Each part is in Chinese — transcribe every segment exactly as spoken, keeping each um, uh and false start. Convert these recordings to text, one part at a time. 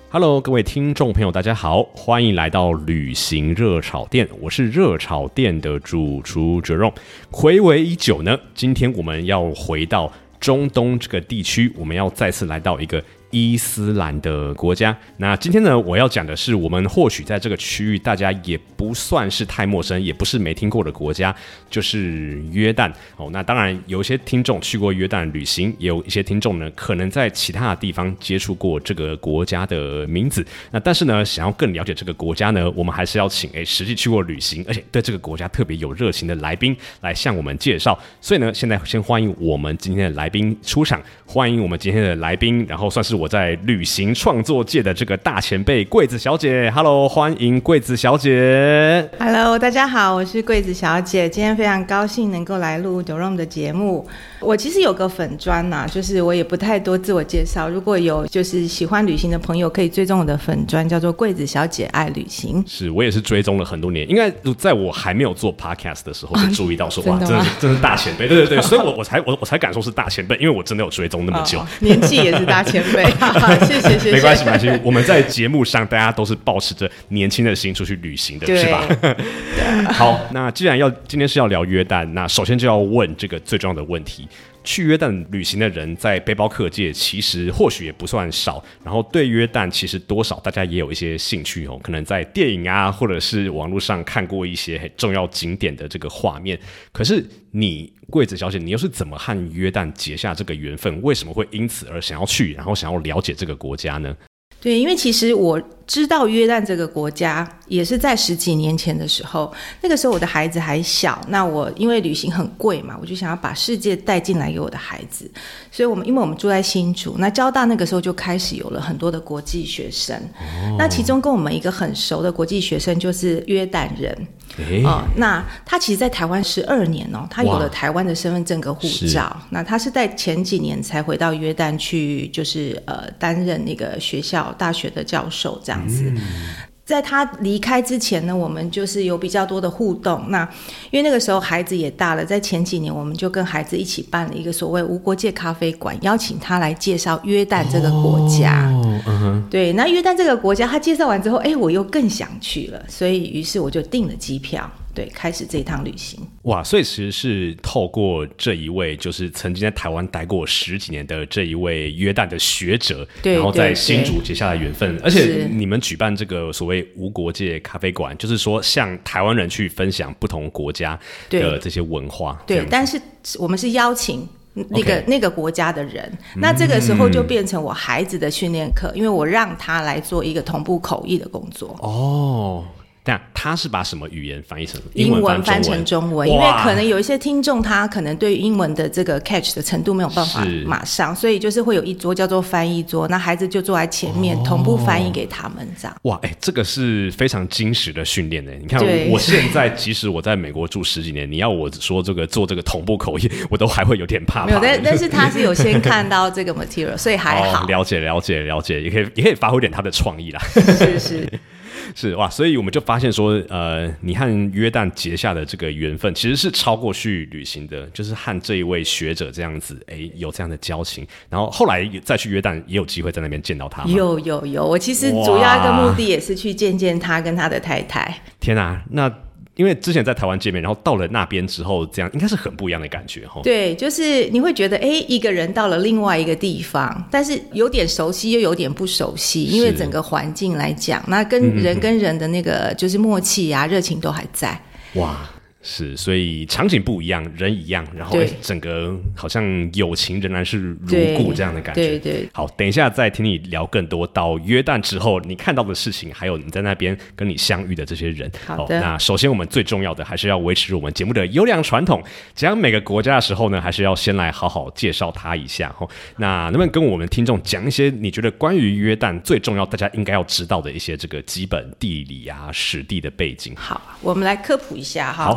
Hello， 各位听众朋友，大家好，欢迎来到旅行热炒店，我是热炒店的主厨 Jerome。睽违已久呢，今天我们要回到中东这个地区，我们要再次来到一个伊斯兰的国家。那今天呢，我要讲的是我们或许在这个区域大家也不算是太陌生，也不是没听过的国家，就是约旦。哦，那当然有一些听众去过约旦旅行，也有一些听众呢可能在其他的地方接触过这个国家的名字。那但是呢，想要更了解这个国家呢，我们还是要请诶实际去过旅行，而且对这个国家特别有热情的来宾来向我们介绍。所以呢，现在先欢迎我们今天的来宾出场，欢迎我们今天的来宾，然后算是我在旅行创作界的这个大前辈桂子小姐。 Hello， 欢迎桂子小姐。 Hello， 大家好，我是桂子小姐，今天非常高兴能够来录 Jerome 的节目。我其实有个粉专啊，就是我也不太多自我介绍，如果有就是喜欢旅行的朋友可以追踪我的粉专，叫做桂子小姐爱旅行。 是，我也是追踪了很多年，应该在我还没有做 podcast 的时候就注意到说、哦、哇，真的是真是大前辈，对对对，所以我我才我我才敢说是大前辈，因为我真的有追踪那么久， 哦、年纪也是大前辈。谢谢谢谢， 没关系没关系，我们在节目上大家都是抱持着年轻的心出去旅行的，是吧？好，那既然要今天是要聊约旦，那首先就要问这个最重要的问题。去约旦旅行的人在背包客界其实或许也不算少，然后对约旦其实多少大家也有一些兴趣哦，可能在电影啊或者是网络上看过一些很重要景点的这个画面。可是你桂子小姐，你又是怎么和约旦结下这个缘分？为什么会因此而想要去，然后想要了解这个国家呢？ 对，因为其实我知道约旦这个国家也是在十几年前的时候，那个时候我的孩子还小，那我因为旅行很贵嘛，我就想要把世界带进来给我的孩子，所以我们因为我们住在新竹，那交大那个时候就开始有了很多的国际学生、哦、那其中跟我们一个很熟的国际学生就是约旦人、呃、那他其实在台湾十二年哦，他有了台湾的身份证跟护照，那他是在前几年才回到约旦去，就是呃担任那个学校大学的教授这样子、嗯，在他离开之前呢，我们就是有比较多的互动。那因为那个时候孩子也大了，在前几年我们就跟孩子一起办了一个所谓无国界咖啡馆，邀请他来介绍约旦这个国家、哦嗯、对，那约旦这个国家他介绍完之后，哎，我又更想去了，所以于是我就订了机票，对，开始这一趟旅行。 哇，所以其实是透过这一位就是曾经在台湾待过十几年的这一位约旦的学者， 对， 然后在新竹结下的缘分。而且你们举办这个所谓无国界咖啡馆，就是说向台湾人去分享不同国家的这些文化。 对，但是我们是邀请那个、okay. 那个国家的人，那这个时候就变成我孩子的训练课、嗯、因为我让他来做一个同步口译的工作。 哦，但他是把什么语言翻译成英文翻成中文？因为可能有一些听众他可能对英文的这个 catch 的程度没有办法马上，所以就是会有一桌叫做翻译桌，那孩子就坐在前面、哦、同步翻译给他们这样。 哇，哎，这个是非常精实的训练耶。你看我现在即使我在美国住十几年，你要我说这个做这个同步口译，我都还会有点怕怕。 没有，但但是他是有先看到这个 material 所以还好、 哦、了解了解了解，也可以也可以发挥点他的创意啦。 是是是哇，所以我们就发现说，呃，你和约旦结下的这个缘分，其实是超过去旅行的，就是和这一位学者这样子，哎，有这样的交情。然后后来再去约旦，也有机会在那边见到他吗？ 有有有，我其实主要一个目的也是去见见他跟他的太太。 天啊，那因为之前在台湾见面，然后到了那边之后，这样应该是很不一样的感觉。 对，就是你会觉得，哎，一个人到了另外一个地方，但是有点熟悉又有点不熟悉，因为整个环境来讲，那跟人跟人的那个就是默契啊、热情都还在。 哇，是，所以场景不一样，人一样，然后整个好像友情仍然是如故这样的感觉。 对 对, 对。 好，等一下再听你聊更多到约旦之后你看到的事情，还有你在那边跟你相遇的这些人。 好的。 哦、那首先我们最重要的还是要维持我们节目的优良传统，讲每个国家的时候呢，还是要先来好好介绍它一下。哦、那能不能跟我们听众讲一些你觉得关于约旦最重要大家应该要知道的一些这个基本地理啊、史地的背景？ 好，我们来科普一下哈。 好。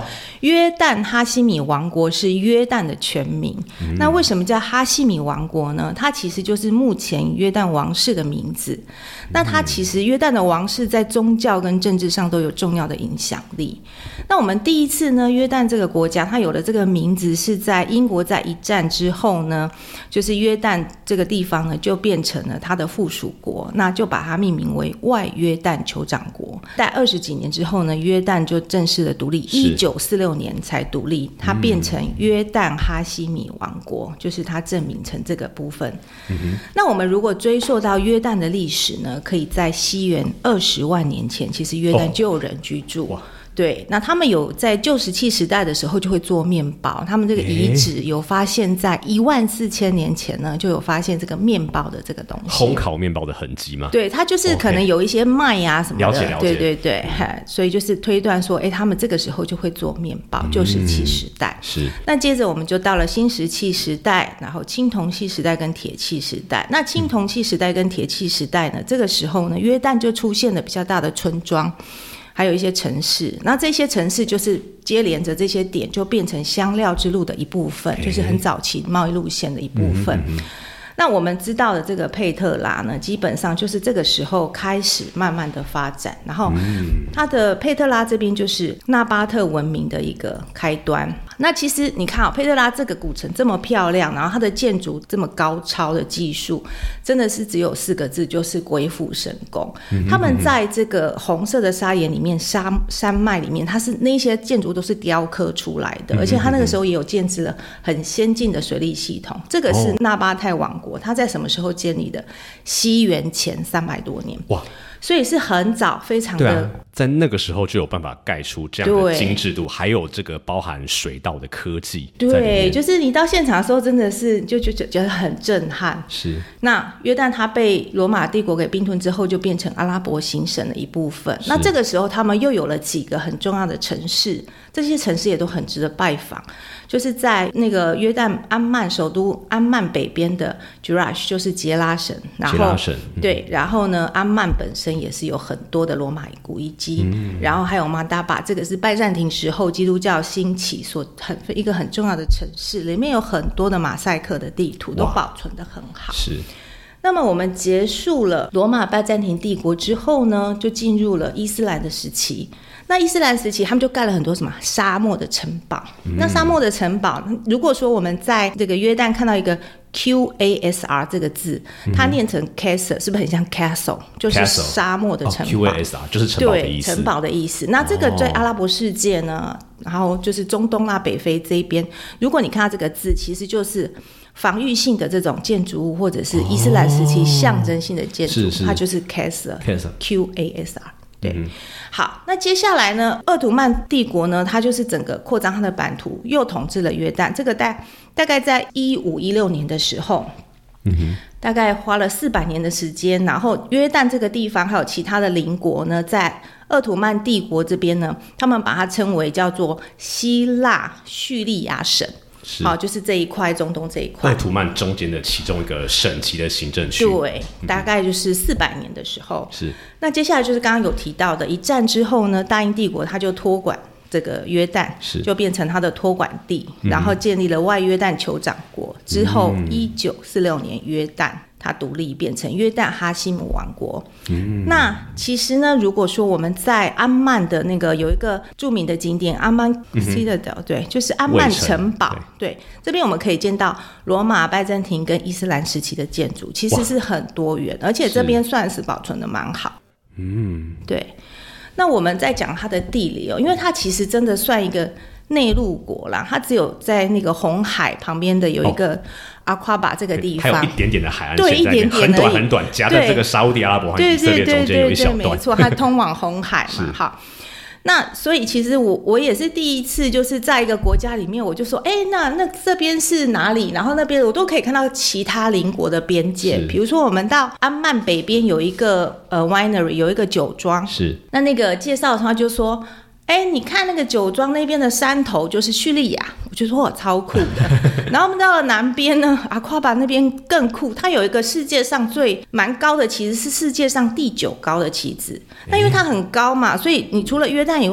约旦哈希米王国是约旦的全名、嗯、那为什么叫哈希米王国呢？它其实就是目前约旦王室的名字、嗯、那它其实约旦的王室在宗教跟政治上都有重要的影响力。那我们第一次呢，约旦这个国家它有了这个名字是在英国在一战之后呢，就是约旦这个地方呢就变成了它的附属国，那就把它命名为外约旦酋长国。在二十几年之后呢，约旦就正式的独立，一九四六年才独立，它变成约旦哈希米王国、嗯、就是它正名成这个部分、嗯、那我们如果追溯到约旦的历史呢，可以在西元二十万年前其实约旦就有人居住、哦，对，那他们有在旧石器时代的时候就会做面包，他们这个遗址有发现在一万四千年前呢就有发现这个面包的这个东西， 烘烤面包的痕迹吗？ 对，它就是可能有一些麦啊什么的， 了解了解， 对对对、嗯、所以就是推断说哎，他们这个时候就会做面包，旧石器时代、嗯、是。那接着我们就到了新石器时代，然后青铜器时代跟铁器时代。那青铜器时代跟铁器时代呢、嗯、这个时候呢约旦就出现了比较大的村庄，还有一些城市，那这些城市就是接连着这些点就变成香料之路的一部分，就是很早期贸易路线的一部分、嗯嗯嗯、那我们知道的这个佩特拉呢，基本上就是这个时候开始慢慢的发展，然后它的佩特拉这边就是纳巴特文明的一个开端。那其实你看、哦、佩特拉这个古城这么漂亮，然后它的建筑这么高超的技术，真的是只有四个字，就是鬼斧神工、嗯、他们在这个红色的砂岩里面，沙山脉里面，它是那些建筑都是雕刻出来的、嗯、而且它那个时候也有建制了很先进的水利系统。这个是纳巴泰王国，它在什么时候建立的？西元前三百多年。哇，所以是很早，非常的、 对啊、在那个时候就有办法盖出这样的精致度，还有这个包含水道的科技。 对，就是你到现场的时候真的是就觉得很震撼。 是。那约旦它被罗马帝国给并吞之后，就变成阿拉伯行省的一部分。那这个时候他们又有了几个很重要的城市，这些城市也都很值得拜访。就是在那个约旦安曼首都安曼北边的 Jerash， 就是杰拉省，然后杰拉省、嗯、对， 然后呢安曼本身也是有很多的罗马古遗迹、嗯、然后还有马达巴，这个是拜占庭时候基督教兴起所很一个很重要的城市，里面有很多的马赛克的地图都保存得很好。 是。 那么我们结束了罗马拜占庭帝国之后呢，就进入了伊斯兰的时期。那伊斯兰时期他们就盖了很多什么沙漠的城堡、嗯、那沙漠的城堡，如果说我们在这个约旦看到一个 Q A S R 这个字、嗯、它念成 Castle， 是不是很像 Castle， 就是沙漠的城堡、哦、 Q A S R 就是城堡的意思。 对，城堡的意思。那这个在阿拉伯世界呢、哦、然后就是中东啊北非这一边，如果你看到这个字，其实就是防御性的这种建筑物，或者是伊斯兰时期象征性的建筑、哦、它就是 Castle Q A S R。对、嗯，好，那接下来呢，鄂图曼帝国呢，它就是整个扩张它的版图，又统治了约旦。这个大大概在一五一六年的时候，嗯哼，大概花了四百年的时间，然后约旦这个地方还有其他的邻国呢，在鄂图曼帝国这边呢，他们把它称为叫做希腊叙利亚省。好，就是这一块中东这一块， 鄂图曼中间的其中一个省级的行政区。 对，大概就是四百年的时候。是。那接下来就是刚刚有提到的，一战之后呢，大英帝国它就托管这个约旦，就变成它的托管地，嗯、然后建立了外约旦酋长国。之后，一九四六年约旦它独立，变成约旦哈希姆王国。嗯、那其实呢，如果说我们在安曼的那个有一个著名的景点安曼 Citadel、嗯、对，就是安曼城堡， 对, 对，这边我们可以见到罗马、拜占庭跟伊斯兰时期的建筑，其实是很多元，而且这边算是保存的蛮好。嗯，对。那我们在讲它的地理哦，因为它其实真的算一个内陆国啦，它只有在那个红海旁边的有一个阿夸巴这个地方， 还有一点点的海岸线， 对，一点点很短很短，夹在这个沙烏地阿拉伯和以色列中间有一小段， 对对对对对，没错，它通往红海嘛。好，那所以其实我我也是第一次，就是在一个国家里面，我就说，哎，那那这边是哪里？然后那边我都可以看到其他邻国的边界，比如说我们到安曼北边有一个呃 winery， 有一个酒庄，是那那个介绍他就说，哎，你看那个酒庄那边的山头就是叙利亚，我就说哇超酷的。然后我们到了南边呢，阿夸巴那边更酷，它有一个世界上最蛮高的旗子，是世界上第九高的旗子。那因为它很高嘛，所以你除了约旦以外，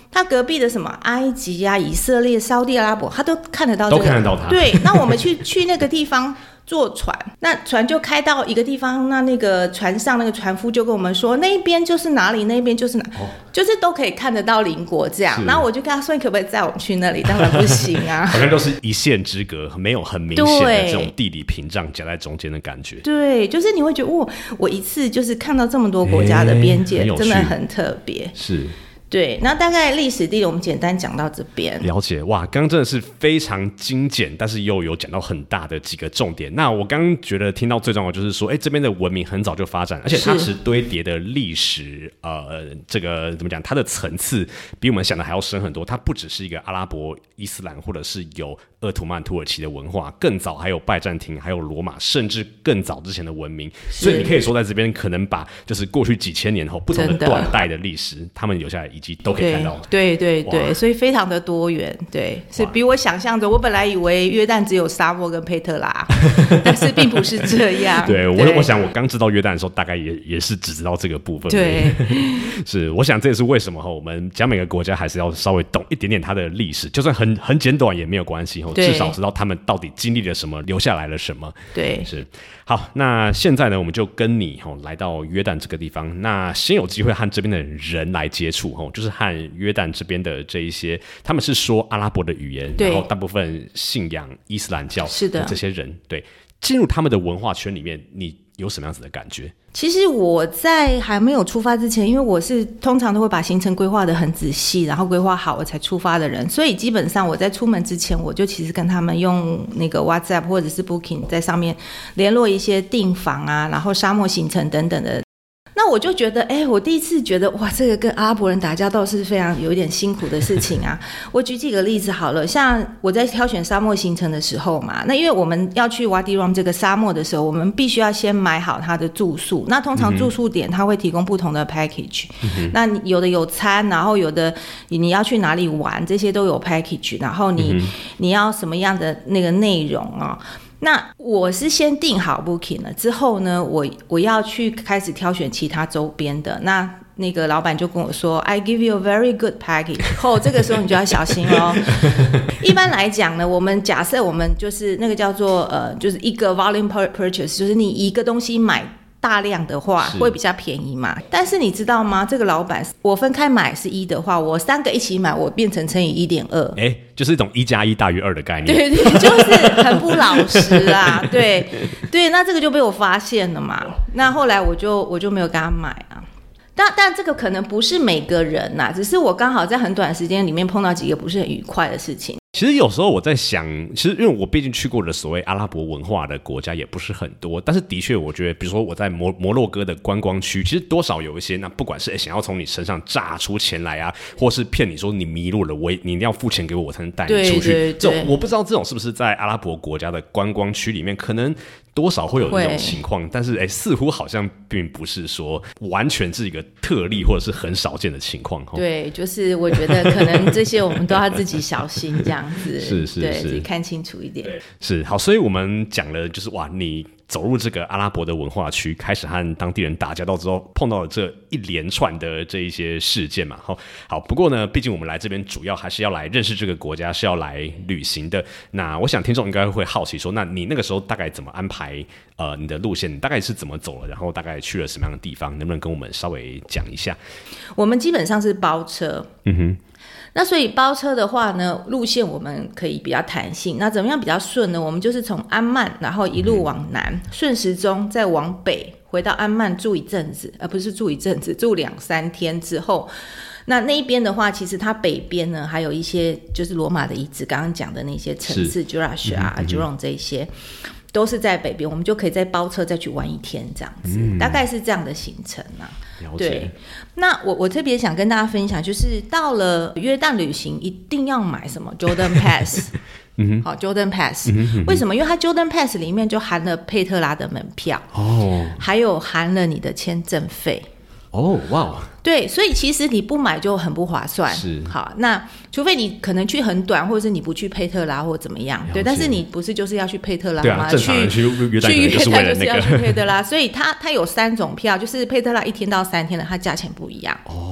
他隔壁的什么埃及啊、以色列、沙地阿拉伯，他都看得到、这个， 都看得到他。 对，那我们去去那个地方坐船，那船就开到一个地方，那那个船上那个船夫就跟我们说，那一边就是哪里，那一边就是哪，哦、就是都可以看得到邻国这样。然后我就跟他说，你可不可以载我们去那里？当然不行啊， 好像都是一线之隔，没有很明显的这种地理屏障夹在中间的感觉。 对，就是你会觉得，哇，我一次就是看到这么多国家的边界，欸、真的很特别。 是。 对，那大概历史地理我们简单讲到这边。 了解，哇，刚刚真的是非常精简，但是又有讲到很大的几个重点。那我刚刚觉得听到最重要的就是说，哎，这边的文明很早就发展，而且它是堆叠的历史，呃，这个怎么讲？它的层次比我们想的还要深很多。它不只是一个阿拉伯、伊斯兰，或者是有鄂图曼土耳其的文化，更早还有拜占庭，还有罗马，甚至更早之前的文明。所以你可以说，在这边可能把就是过去几千年后不同的段代的历史，他们留下来。以及都可以看到， 对对 对, 对，所以非常的多元，对，是比我想象的。我本来以为约旦只有沙漠跟佩特拉，但是并不是这样。 对, 对我，我想我刚知道约旦的时候，大概也也是只知道这个部分。 对， 是，我想这也是为什么我们讲每个国家还是要稍微懂一点点它的历史，就算很很简短也没有关系，至少知道他们到底经历了什么，留下来了什么。 对， 是。好，那现在呢，我们就跟你来到约旦这个地方，那先有机会和这边的人来接触，就是和约旦这边的这一些，他们是说阿拉伯的语言，然后大部分信仰伊斯兰教的这些人，对，进入他们的文化圈里面，你有什么样子的感觉？ 其实我在还没有出发之前，因为我是通常都会把行程规划得很仔细，然后规划好我才出发的人，所以基本上我在出门之前，我就其实跟他们用那个 WhatsApp 或者是 Booking 在上面联络一些订房啊，然后沙漠行程等等的。那我就觉得，哎，我第一次觉得，哇，这个跟阿拉伯人打交道是非常有一点辛苦的事情啊。我举几个例子好了，像我在挑选沙漠行程的时候嘛，那因为我们要去 Wadi Rum 这个沙漠的时候，我们必须要先买好它的住宿。那通常住宿点它会提供不同的 package，嗯、那有的有餐，然后有的你要去哪里玩，这些都有 package， 然后你、嗯、你要什么样的那个内容啊？那我是先订好 booking 了之后呢，我我要去开始挑选其他周边的。那那个老板就跟我说 I give you a very good package 后这个时候你就要小心哦。一般来讲呢，我们假设我们就是那个叫做呃，就是一个 volume purchase， 就是你一个东西买大量的话会比较便宜嘛，但是你知道吗？这个老板我分开买是一的话，我三个一起买，我变成乘以 一点二， 哎，就是一种一加一大于二的概念。 对对，就是很不老实啊。对对，那这个就被我发现了嘛。那后来我就我就没有跟他买啊。但但这个可能不是每个人呐、啊，只是我刚好在很短的时间里面碰到几个不是很愉快的事情。 其实有时候我在想，其实因为我毕竟去过的所谓阿拉伯文化的国家也不是很多，但是的确我觉得，比如说我在摩摩洛哥的观光区，其实多少有一些，那不管是想要从你身上榨出钱来啊，或是骗你说你迷路了，我你一定要付钱给我，我才能带你出去。 对对对， 我不知道这种是不是在阿拉伯国家的观光区里面，可能多少会有这种情况，但是哎，似乎好像并不是说完全是一个特例或者是很少见的情况。 对，就是我觉得可能这些我们都要自己小心，这样子是是是， 对，自己看清楚一点。 是好，所以我们讲了，就是哇，你走入这个阿拉伯的文化区，开始和当地人打交道之后，碰到了这一连串的这一些事件嘛。好，好，不过呢，毕竟我们来这边主要还是要来认识这个国家，是要来旅行的。那我想听众应该会好奇说，那你那个时候大概怎么安排呃你的路线？你大概是怎么走了？然后大概去了什么样的地方？能不能跟我们稍微讲一下？ 我们基本上是包车，嗯哼。那所以包车的话呢，路线我们可以比较弹性。那怎么样比较顺呢？我们就是从安曼，然后一路往南，顺时钟再往北，回到安曼住一阵子，而不是住一阵子，住两三天之后，那那一边的话，其实它北边呢还有一些就是罗马的遗址，刚刚讲的那些城市 Jerash 啊、Jerome 这一些。都是在北边，我们就可以再包车再去玩一天这样子、嗯、大概是这样的行程啊。对，那我我特别想跟大家分享，就是到了约旦旅行一定要买什么 Jordan Pass 嗯、好 Jordan Pass、嗯、为什么？因为它 Jordan Pass 里面就含了佩特拉的门票、哦、还有含了你的签证费。 哦，哇， 对，所以其实你不买就很不划算。 是， 好，那除非你可能去很短，或者是你不去佩特拉或怎么样，对，但是你不是就是要去佩特拉吗？ 对啊，正常人去约旦就是为了那个，去约旦就是要去佩特拉，所以它它有三种票，就是佩特拉一天到三天的，它价钱不一样。 哦，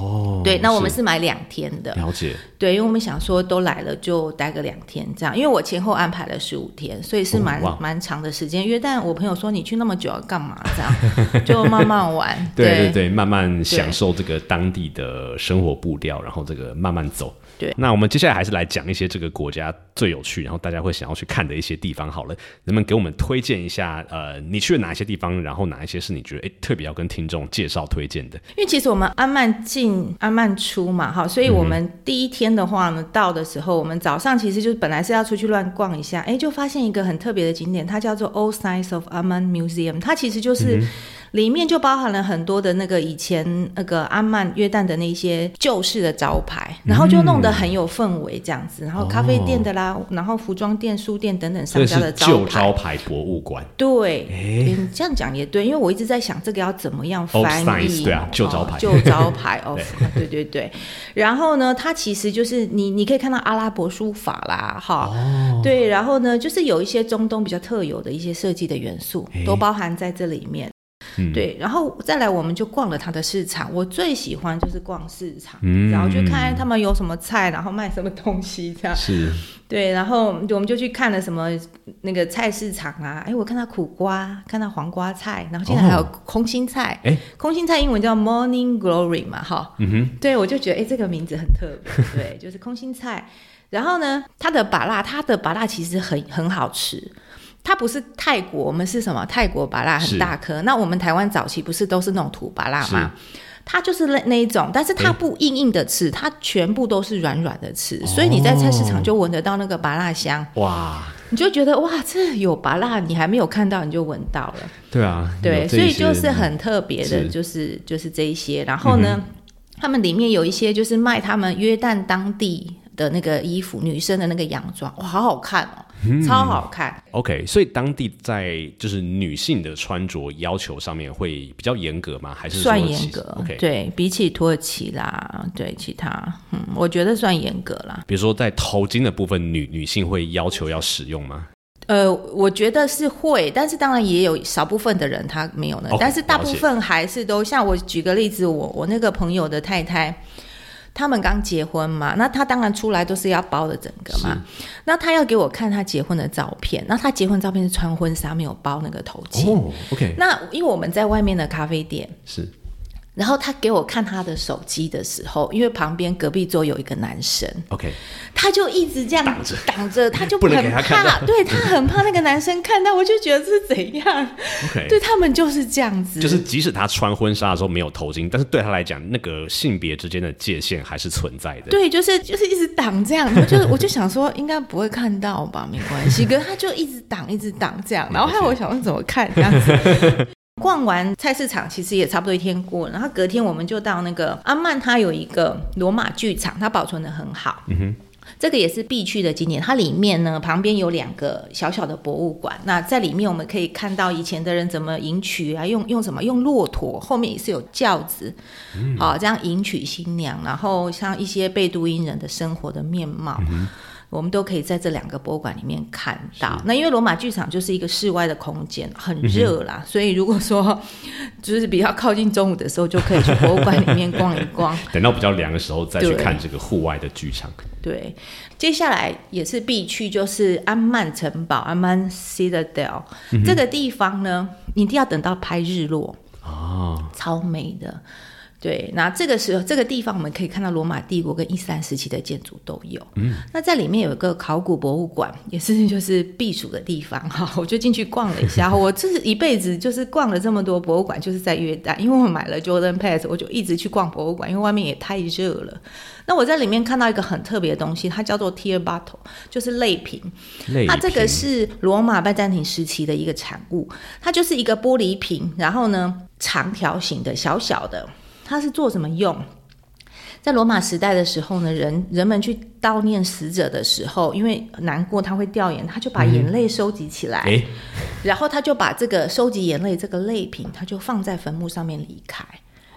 对，那我们是买两天的。 了解。 对，因为我们想说都来了就待个两天这样，因为我前后安排了十五天，所以是蛮蛮、哦、长的时间。约旦我朋友说你去那么久要干嘛？这样就慢慢玩。 对对对，慢慢享受这个当地的生活步调，然后这个慢慢走。 对， 那我们接下来还是来讲一些这个国家最有趣，然后大家会想要去看的一些地方好了。能不能给我们推荐一下？呃，你去了哪一些地方？然后哪一些是你觉得哎特别要跟听众介绍推荐的？ 因为其实我们安曼进安曼出嘛，哈，所以我们第一天的话呢，嗯、到的时候，我们早上其实就本来是要出去乱逛一下，哎，就发现一个很特别的景点，它叫做 Old Sites of Amman Museum， 它其实就是。嗯里面就包含了很多的那个以前那个阿曼约旦的那些旧式的招牌，然后就弄得很有氛围这样子，然后咖啡店的啦，哦、然后服装店、书店等等商家的招牌， 旧招牌博物馆。 对，你这样讲也对，因为我一直在想这个要怎么样翻译， 对啊，旧招牌， 旧、哦、招牌哦，对对对。然后呢，它其实就是你你可以看到阿拉伯书法啦，哈、哦，对，然后呢，就是有一些中东比较特有的一些设计的元素都包含在这里面。嗯、对，然后再来我们就逛了他的市场，我最喜欢就是逛市场，嗯、然后去看他们有什么菜，然后卖什么东西这样。 是， 对，然后我们就去看了什么那个菜市场啊，哎，我看到苦瓜，看到黄瓜菜，然后现在还有空心菜，哎、哦，空心菜英文叫 Morning Glory 嘛，哈，嗯哼，对，我就觉得哎这个名字很特别，对，就是空心菜。然后呢，它的芭乐，它的芭乐其实很很好吃。它不是泰国，我们是什么？泰国芭乐很大颗。那我们台湾早期不是都是那种土芭乐吗？它就是那那一种，但是它不硬硬的吃，它全部都是软软的吃，所以你在菜市场就闻得到那个芭乐香。哇！你就觉得哇，这有芭乐，你还没有看到你就闻到了。 对啊， 对，所以就是很特别的，就是就是这一些。然后呢，嗯、他们里面有一些就是卖他们约旦当地的那个衣服，女生的那个洋装，哇，好好看哦。嗯、超好看。 OK， 所以当地在就是女性的穿着要求上面会比较严格吗？还是算严格、 okay、 对，比起土耳其啦，对其他嗯，我觉得算严格啦。 比如说在头巾的部分，女女性会要求要使用吗？ 呃，我觉得是会，但是当然也有少部分的人他没有呢、okay, 但是大部分还是都像我举个例子，我我那个朋友的太太他们刚结婚嘛，那他当然出来都是要包的整个嘛，那他要给我看他结婚的照片，那他结婚照片是穿婚纱没有包那个头巾、 哦 OK， 那因为我们在外面的咖啡店是， 然后他给我看他的手机的时候，因为旁边隔壁桌有一个男生 OK， 他就一直这样挡着挡着，他就很怕，不能给他看到， 对，他很怕那个男生看到，我就觉得是怎样 OK， 对，他们就是这样子， 就是即使他穿婚纱的时候没有头巾，但是对他来讲那个性别之间的界限还是存在的， 对，就是就是一直挡这样，我就我就想说应该不会看到吧，没关系，可是他就一直挡一直挡这样，然后害我想说怎么看这样子逛完菜市场其实也差不多一天过了，然后隔天我们就到那个阿曼，它有一个罗马剧场，它保存得很好，嗯哼，这个也是必去的景点。它里面呢旁边有两个小小的博物馆，那在里面我们可以看到以前的人怎么迎娶啊，用用什么用骆驼，后面也是有轿子、嗯哦、这样迎娶新娘，然后像一些贝都因人的生活的面貌、嗯，我们都可以在这两个博物馆里面看到。那因为罗马剧场就是一个室外的空间，很热啦、嗯、所以如果说就是比较靠近中午的时候，就可以去博物馆里面逛一逛等到比较凉的时候再去看这个户外的剧场。 对，接下来也是必去，就是安曼城堡，安曼 Citadel、嗯、这个地方呢你一定要等到拍日落、哦、超美的。对，那这个时候这个地方我们可以看到罗马帝国跟伊斯兰时期的建筑都有、嗯、那在里面有一个考古博物馆，也是就是避暑的地方哈，我就进去逛了一下我这一辈子就是逛了这么多博物馆，就是在约旦，因为我买了 Jordan Pass， 我就一直去逛博物馆，因为外面也太热了。那我在里面看到一个很特别的东西，它叫做 Tear Bottle， 就是泪瓶。它这个是罗马拜占庭时期的一个产物，它就是一个玻璃瓶，然后呢长条形的小小的，它是做什么用？在罗马时代的时候呢，人人们去悼念死者的时候，因为难过他会掉眼，他就把眼泪收集起来、嗯、然后他就把这个收集眼泪这个泪瓶他就放在坟墓上面离开。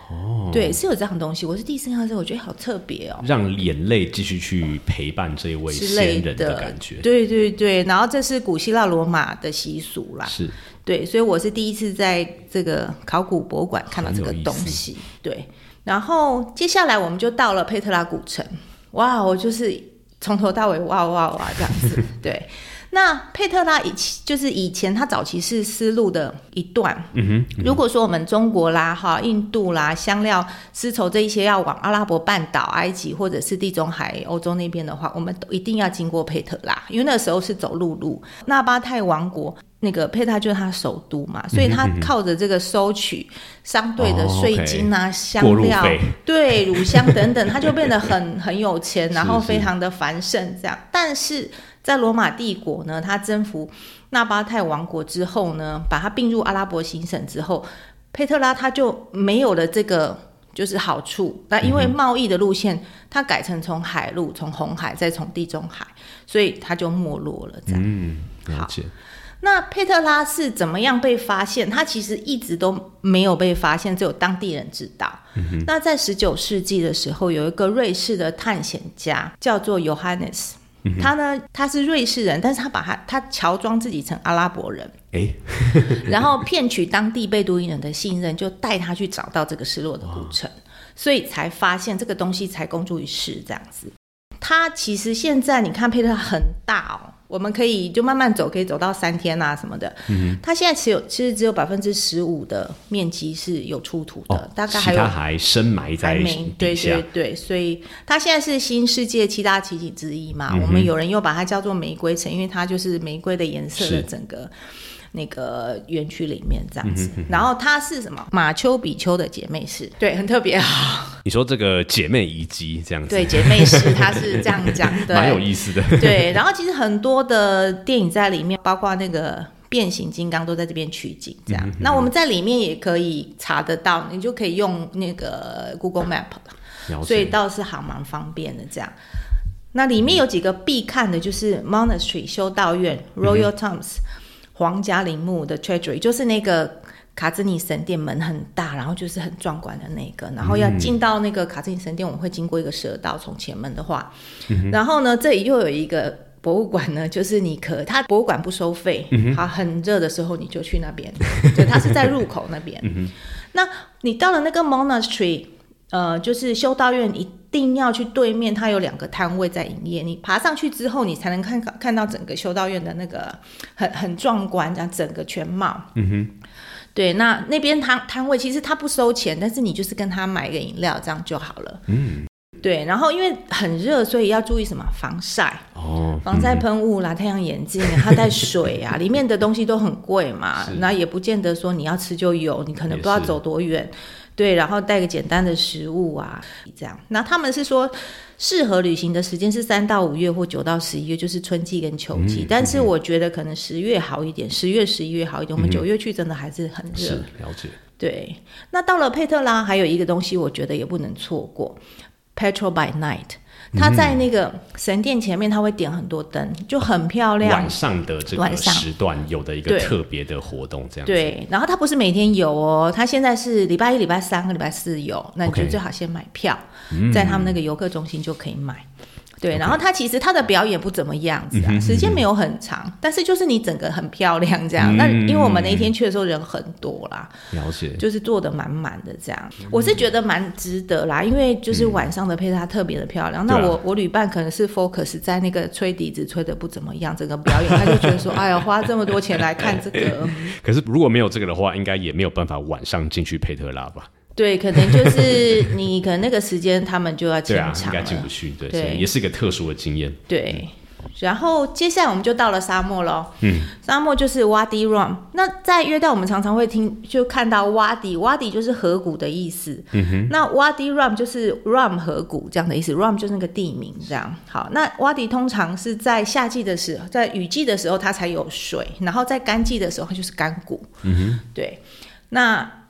哦，对，是有这样的东西。我是第一次看到这个，我觉得好特别哦， 让眼泪继续去陪伴这位先人的感觉。 对对对，然后这是古希腊罗马的习俗啦， 是， 对，所以我是第一次在这个考古博物馆看到这个东西。对，然后接下来我们就到了佩特拉古城，哇，我就是从头到尾哇哇哇这样子，对。那佩特拉以就是以前它早期是丝路的一段，嗯哼嗯哼，如果说我们中国啦、哈印度啦、香料、丝绸这一些要往阿拉伯半岛、埃及或者是地中海、欧洲那边的话，我们都一定要经过佩特拉，因为那时候是走陆路。纳巴泰王国那个佩特拉就是它首都嘛，所以它靠着这个收取商队的税金啊、哦 okay、香料、对乳香等等，它就变得很很有钱，然后非常的繁盛这样。但是在罗马帝国呢，他征服纳巴泰王国之后呢，把它并入阿拉伯行省之后，佩特拉他就没有了这个就是好处。那因为贸易的路线，它改成从海路，从红海，再从地中海，所以它就没落了。这样，嗯，了解。那佩特拉是怎么样被发现？它其实一直都没有被发现，只有当地人知道。嗯、那在十九世纪的时候，有一个瑞士的探险家叫做 Johannes。他呢，他是瑞士人，但是他把他他乔装自己成阿拉伯人，欸、然后骗取当地贝都因人的信任，就带他去找到这个失落的古城，所以才发现这个东西才公诸于世这样子。他其实现在你看佩特拉很大哦，我们可以就慢慢走，可以走到三天啊什么的。嗯，他现在只有其实只有百分之十五的面积是有出土的，哦、大概还有其他还深埋在底下。 对对对，所以他现在是新世界七大奇景之一嘛。嗯、我们有人又把它叫做玫瑰城，因为它就是玫瑰的颜色的整个那个园区里面这样子。嗯、然后它是什么？马丘比丘的姐妹市，对，很特别啊。 你说这个姐妹遗迹这样子， 对，姐妹市它是这样讲的， 蛮有意思的。 对，然后其实很多的电影在里面，包括那个变形金刚都在这边取景，这样。嗯、那我们在里面也可以查得到，你就可以用那个 Google Map， 所以倒是还蛮方便的这样。那里面有几个必看的，就是 Monastery 修道院、嗯、Royal Tombs 皇家陵墓的 Treasury， 就是那个卡兹尼神殿，门很大，然后就是很壮观的那个，然后要进到那个卡兹尼神殿，我们会经过一个蛇道，从前门的话、嗯、然后呢这里又有一个博物馆呢，就是你可它博物馆不收费、嗯、它很热的时候你就去那边对，它是在入口那边、嗯、那你到了那个 monastery 呃，就是修道院一定要去对面，它有两个摊位在营业，你爬上去之后你才能看看到整个修道院的那个很很壮观这样整个全貌。嗯哼，对，那那边摊摊位其实他不收钱，但是你就是跟他买个饮料这样就好了。嗯，对，然后因为很热，所以要注意什么防晒哦，防晒喷雾啦、嗯、太阳眼镜，还带水啊，里面的东西都很贵嘛，那也不见得说你要吃就有，你可能不知道走多远。对，然后带个简单的食物啊，这样。那他们是说适合旅行的时间是三到五月或九到十一月，就是春季跟秋季。嗯、但是我觉得可能十月好一点，十月、十一月好一点。我们九月去真的还是很热。是， 了解。 对，那到了佩特拉，还有一个东西，我觉得也不能错过 ，Petrol by Night。他在那个神殿前面，他会点很多灯，就很漂亮。 晚上的这个时段有的一个特别的活动，这样子。 对，然后他不是每天有哦，他现在是礼拜一、礼拜三和礼拜四有，那你就最好先买票， okay. 在他们那个游客中心就可以买。对，然后他其实他的表演不怎么样子啊，时间没有很长，但是就是你整个很漂亮这样。那因为我们那一天去的时候人很多啦， 了解， 就是坐得满满的这样。我是觉得蛮值得啦，因为就是晚上的佩特拉特别的漂亮。那我我旅伴可能是 focus 在那个吹笛子吹得不怎么样，整个表演他就觉得说，哎呀，花这么多钱来看这个。 可是如果没有这个的话，应该也没有办法晚上进去佩特拉吧？ 对，可能就是你可能那个时间他们就要清场了，对啊， 应该进不去。 对, 对，也是一个特殊的经验。 对，然后接下来我们就到了沙漠咯。嗯，沙漠就是 Wadi Rum。那在约旦我们常常会听就看到 Wadi， Wadi 就是河谷的意思。嗯哼，那 Wadi Rum 就是 Rum 河谷这样的意思， Rum 就是那个地名这样。好，那 Wadi 通常是在夏季的时候，在雨季的时候它才有水，然后在干季的时候它就是干谷。嗯哼，对，那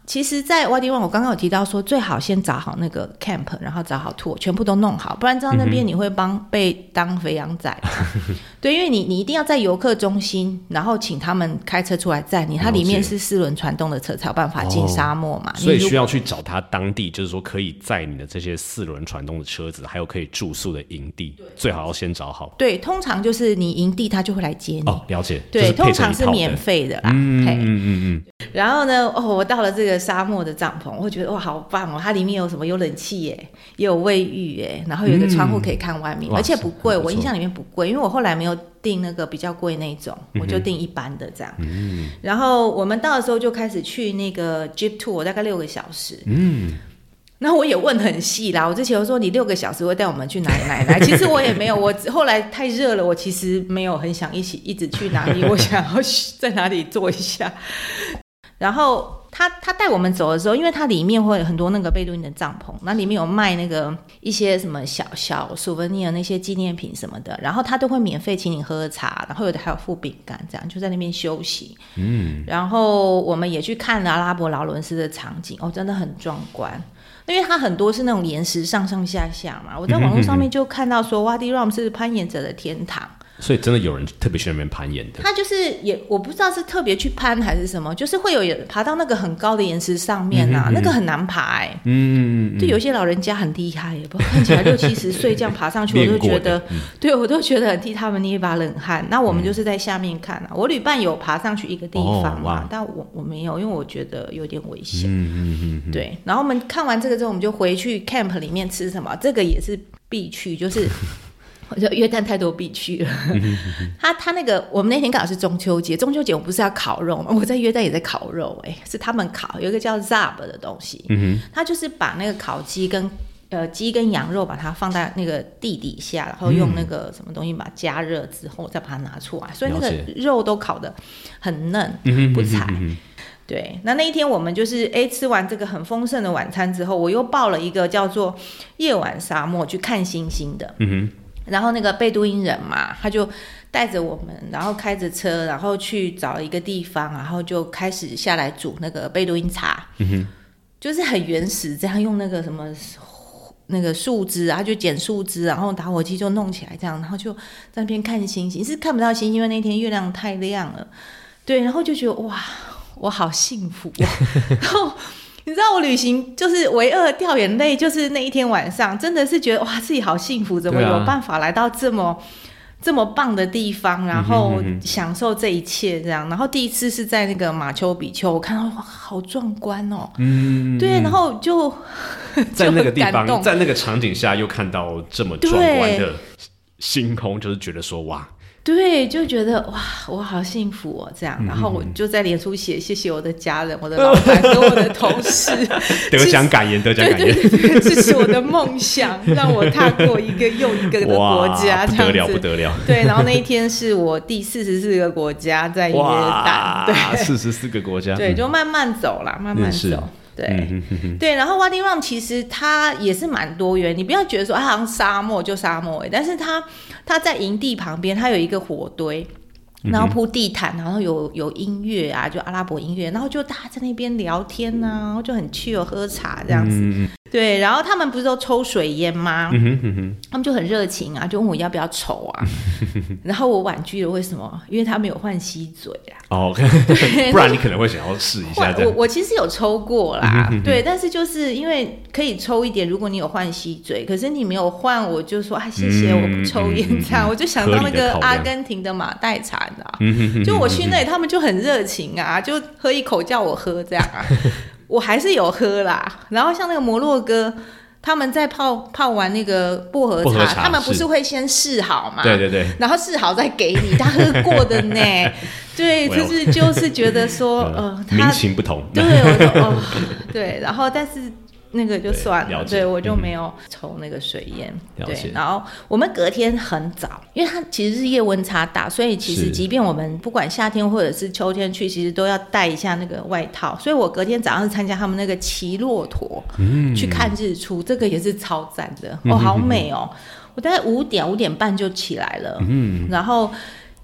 其实在瓦迪旺我刚刚有提到说最好先找好那个 camp， 然后找好 tour 全部都弄好，不然到那边你会帮被当肥羊仔对，因为你你一定要在游客中心，然后请他们开车出来载你，它里面是四轮传动的车才有办法进沙漠嘛、哦、 所以需要去找他当地就是说可以载你的这些四轮传动的车子，还有可以住宿的营地，最好要先找好。 对，通常就是你营地他就会来接你。 哦，了解。 对、 就是、 通常是免费的啦。 嗯嗯嗯嗯。 然后呢，哦，我到了这个沙漠的帐篷，我觉得哇，好棒哦！它里面有什么？有冷气耶，也有卫浴耶，然后有一个窗户可以看外面，嗯、而且不贵。我印象里面不贵，因为我后来没有订那个比较贵那种，我就订一般的这样。嗯。然后我们到的时候就开始去那个 Jeep Tour， 大概六个小时。嗯。那我也问很细啦，我之前有说你六个小时会带我们去哪里哪里哪里，其实我也没有，我后来太热了，我其实没有很想一起一直去哪里，我想要在哪里坐一下。然后他他带我们走的时候，因为它里面会有很多那个贝都因的帐篷，那里面有卖那个一些什么小小 souvenir 那些纪念品什么的，然后他都会免费请你喝茶，然后有的还有附饼干，这样就在那边休息。嗯，然后我们也去看了阿拉伯劳伦斯的场景，哦，真的很壮观。因为它很多是那种岩石上上下下嘛，我在网络上面就看到说 Wadi Rum 是攀岩者的天堂， 所以真的有人特别去那边攀岩的。 他就是也我不知道是特别去攀还是什么，就是会有人爬到那个很高的岩石上面啊，嗯、那个很难爬哎、欸。嗯嗯嗯。就有些老人家很厉害，也不知道看起来六七十岁这样爬上去，我都觉得，嗯、对我都觉得很替他们捏一把冷汗。那我们就是在下面看啊，我旅伴有爬上去一个地方嘛，哦、但我我没有，因为我觉得有点危险。嗯嗯嗯。对，然后我们看完这个之后，我们就回去 camp 里面吃什么，这个也是必去，就是。我觉得约旦太多必去了他他那个我们那天刚好是中秋节，中秋节我不是要烤肉吗？我在约旦也在烤肉、欸、是他们烤，有一个叫 Zab 的东西、嗯、他就是把那个烤鸡跟呃鸡跟羊肉把它放在那个地底下，然后用那个什么东西把它加热之后再把它拿出来，所以那个肉都烤得很嫩不柴。对，那那一天我们就是哎吃完这个很丰盛的晚餐之后，我又报了一个叫做夜晚沙漠去看星星的。嗯哼，然后那个贝都因人嘛，他就带着我们，然后开着车，然后去找一个地方，然后就开始下来煮那个贝都因茶。嗯哼，就是很原始，这样用那个什么那个树枝啊，就捡树枝，然后打火机就弄起来这样，然后就在那边看星星，是看不到星星，因为那天月亮太亮了。对，然后就觉得哇，我好幸福、哦。然后你知道我旅行就是唯二掉眼泪，就是那一天晚上，真的是觉得哇自己好幸福，怎么有办法来到这么、啊、这么棒的地方，然后享受这一切这样。然后第一次是在那个马丘比丘，我看到哇好壮观哦，嗯，对，然后就在那个地方，在那个场景下又看到这么壮观的星空，就是觉得说哇。 对，就觉得哇，我好幸福哦，这样，然后我就在脸书写谢谢我的家人、我的老板跟我的同事， 得奖感言，得奖感言， 对对对，这是我的梦想，让我踏过一个又一个的国家， 不得了，不得了。 对，然后那一天是我第四十四个国家在约旦，对， 四十四个国家， 对，就慢慢走啦，慢慢走。对、嗯、对，然后Wadi Rum其实它也是蛮多元，你不要觉得说它好像沙漠就沙漠，但是它它在营地旁边，它有一个火堆，然后铺地毯，然后有有音乐啊，就阿拉伯音乐，然后就大家在那边聊天啊，然后就很chill喝茶这样子。嗯、对，然后他们不是都抽水烟吗？嗯哼哼哼，他们就很热情啊，就问我要不要抽啊。然后我婉拒了，为什么？因为他没有换吸嘴啊。 哦，不然你可能会想要试一下。 我我其实有抽过啦，对，但是就是因为可以抽一点，如果你有换吸嘴，可是你没有换，我就说啊谢谢，我不抽烟这样。我就想到那个阿根廷的马黛茶。就我去那里他们就很热情啊，就喝一口叫我喝这样啊，我还是有喝啦。然后像那个摩洛哥他们在泡泡完那个薄荷 茶, 薄荷茶他们不是会先试好吗？ 对对对， 然后试好再给你，他喝过的呢对，就是就是觉得说呃民情不同， 对，我说哦对，然后但是那个就算了， 对, 对我就没有抽那个水烟、嗯、对，然后我们隔天很早，因为它其实是夜温差大，所以其实即便我们不管夏天或者是秋天去，其实都要带一下那个外套，所以我隔天早上是参加他们那个骑骆驼、嗯、去看日出，这个也是超赞的哦，好美哦，我大概五点五点半就起来了，嗯，然后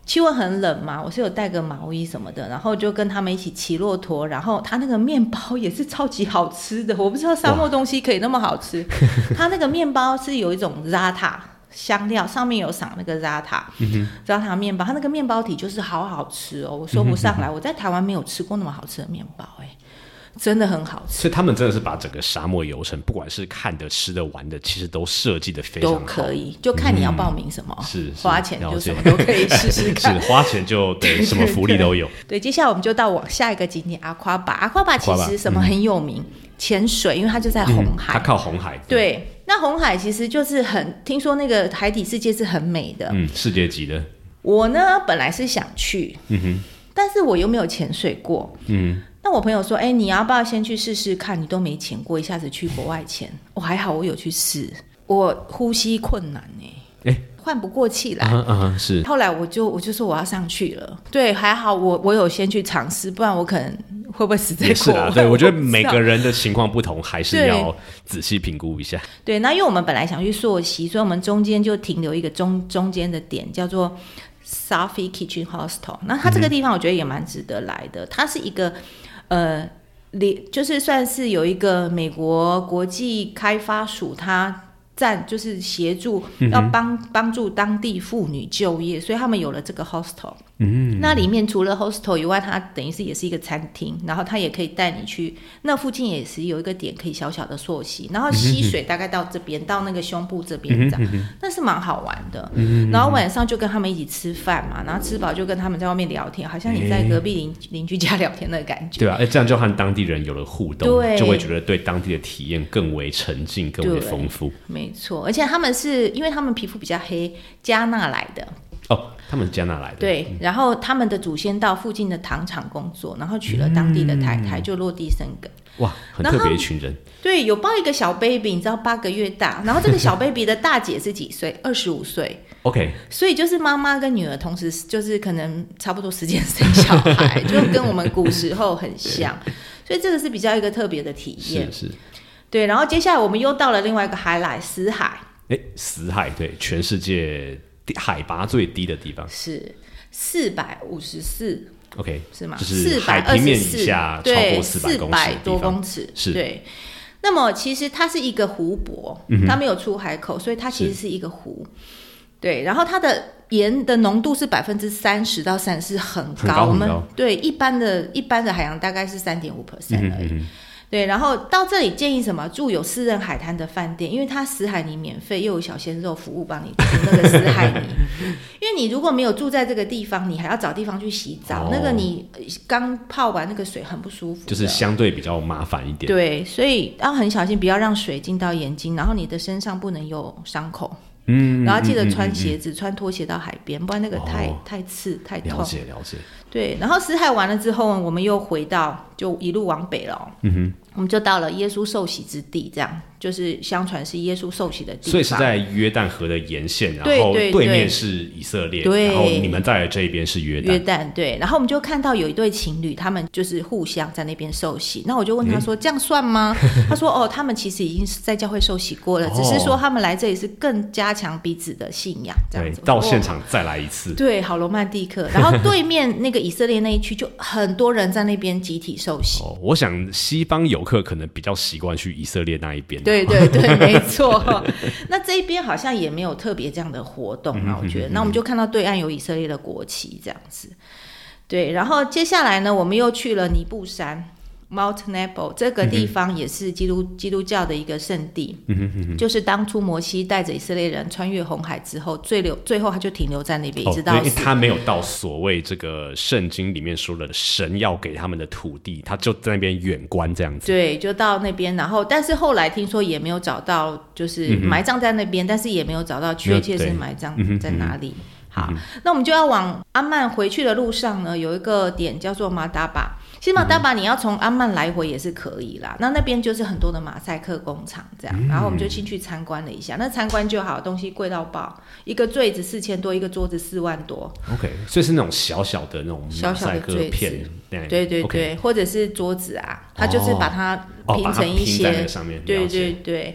气温很冷嘛，我是有带个毛衣什么的，然后就跟他们一起骑骆驼，然后他那个面包也是超级好吃的，我不知道沙漠东西可以那么好吃。他那个面包是有一种 za'atar 香料，上面有撒那个 za'atar、嗯、za'atar 面包，它那个面包体就是好好吃哦，我说不上来，我在台湾没有吃过那么好吃的面包哎。真的很好吃， 所以他们真的是把整个沙漠游程，不管是看的、吃的、玩的，其实都设计的非常好， 都可以，就看你要报名什么， 嗯、是, 是花钱就什么都可以试试看， 是花钱就对，什么福利都有。 对，接下来我们就到往下一个景点阿夸巴，阿夸巴其实什么很有名，潜、嗯、水，因为它就在红海， 嗯、 它靠红海。 对，对那红海其实就是很，听说那个海底世界是很美的， 嗯，世界级的。 我呢本来是想去， 嗯哼， 但是我又没有潜水过， 嗯。 那我朋友说，哎、欸，你要不要先去试试看？你都没潜过，一下子去国外潜，我、哦、还好，我有去试，我呼吸困难哎、欸，换、欸、不过气来， 嗯嗯是。 后来我就我就说我要上去了，对，还好我我有先去尝试，不然我可能会不会死在国外？ 是啊，对，我觉得每个人的情况不同，还是要仔细评估一下。 对，那因为我们本来想去溯溪，所以我们中间就停留一个中中间的点，叫做Safi Kitchen Hostel。那它这个地方我觉得也蛮值得来的，它是一个。呃，就是算是有一个美国国际开发署，它赞就是协助要帮帮助当地妇女就业，所以他们有了这个 hostel。嗯，那里面除了 hostel 以外，它等于是也是一个餐厅，然后它也可以带你去那附近也是有一个点可以小小的溯溪，然后溪水大概到这边、嗯、到那个胸部这边这样，嗯、但是蛮好玩的、嗯。然后晚上就跟他们一起吃饭嘛，然后吃饱就跟他们在外面聊天，好像你在隔壁邻邻居家聊天的感觉。 对啊，这样就和当地人有了互动，就会觉得对当地的体验更为沉浸、更为丰富。 没错，而且他们是因为他们皮肤比较黑，加纳来的。 哦，他们是加纳来的。 对、嗯，然后他们的祖先到附近的糖厂工作，然后娶了当地的太太，嗯、就落地生根。 哇，很特别一群人。 对，有抱一个小 baby， 你知道八个月大，然后这个小 baby 的大姐是几岁？二十五岁。 OK， 所以就是妈妈跟女儿同时，就是可能差不多时间生小孩，就跟我们古时候很像。所以这个是比较一个特别的体验。 是是。 对，然后接下来我们又到了另外一个海来死海。 哎，死海，对，全世界海拔最低的地方是四百五十四 OK 是吗？ 就是海平面以下超过四百公尺的地方， 四百多公尺是。 对，那么其实它是一个湖泊、嗯、它没有出海口，所以它其实是一个湖。对，然后它的盐的浓度是百分之三十到三十，很高。 很高很高。 我们对一般的一般的海洋大概是三点五 percent 而已。嗯嗯对，然后到这里建议什么？住有私人海滩的饭店，因为它死海泥免费，又有小鲜肉服务帮你吃那个死海泥。因为你如果没有住在这个地方，你还要找地方去洗澡，哦、那个你刚泡完那个水很不舒服， 就是相对比较麻烦一点。 对，所以要很小心，不要让水进到眼睛，然后你的身上不能有伤口。 嗯， 然后记得穿鞋子、嗯嗯嗯、穿拖鞋到海边，不然那个太、哦、太刺太痛。 了解了解。 对，然后死海完了之后，我们又回到就一路往北了。嗯哼，我们就到了耶稣受洗之地，这样就是相传是耶稣受洗的地方。 所以是在约旦河的沿线，然后对面是以色列， 对， 然后你们在这一边是约旦。 约旦对，然后我们就看到有一对情侣，他们就是互相在那边受洗。那我就问他说：“这样算吗？”他说：“哦，他们其实已经是在教会受洗过了，哦、只是说他们来这里是更加强彼此的信仰，这样子。” 到现场再来一次。 对，好罗曼蒂克。然后对面那个以色列那一区就很多人在那边集体受洗。 哦，我想西方游客可能比较习惯去以色列那一边。 对对对，没错。那这一边好像也没有特别这样的活动啊，我觉得。那我们就看到对岸有以色列的国旗这样子。对，然后接下来呢，我们又去了尼布山。Mount Nebo 这个地方也是基督、嗯、基督教的一个圣地、嗯哼哼哼，就是当初摩西带着以色列人穿越红海之后，最留最后他就停留在那边、哦、一直到因为他没有到所谓这个圣经里面说的神要给他们的土地，他就在那边远观这样子。 对，就到那边，然后但是后来听说也没有找到，就是埋葬在那边、嗯、但是也没有找到确切是埋葬在哪里、嗯、好、嗯、那我们就要往阿曼回去的路上呢，有一个点叫做马达巴。其实马达巴你要从阿曼来回也是可以啦，那那边就是很多的马赛克工厂这样、嗯、然后我们就进去参观了一下，那参观就好，东西贵到爆，一个坠子四千多，一个桌子四万多。 OK， 所以是那种小小的那种马赛克片， 对对对、okay ，或者是桌子啊，它就是把它拼成一些、哦、把它拼在那个上面，对对对。